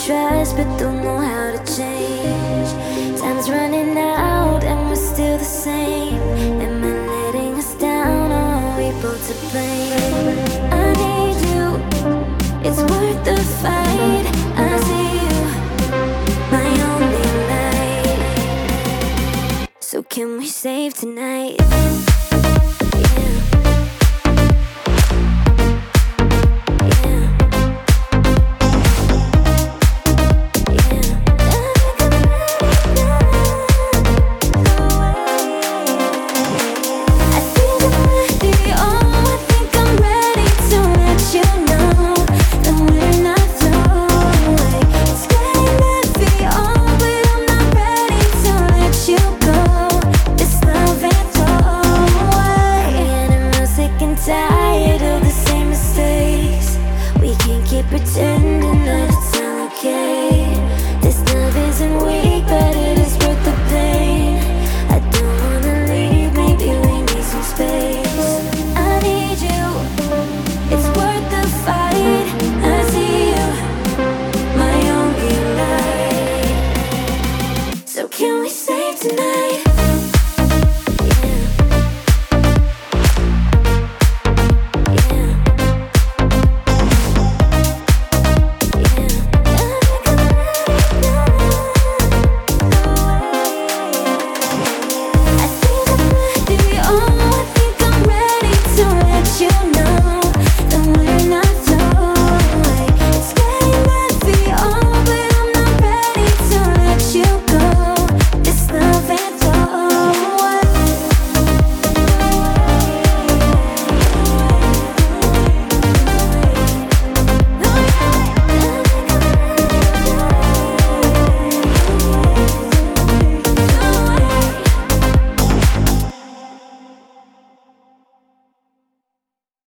trust, but don't know how to change. Time's running out and we're still the same. Am I letting us down, or are we both to blame? I need you, it's worth the fight. I see you, my only light. So can we save tonight? Tired of the same mistakes. We can't keep pretending that it's all okay. This love isn't weak, but it is worth the pain. I don't wanna leave, maybe we need some space. I need you, it's worth the fight. I see you, my only light. So can we save tonight? You know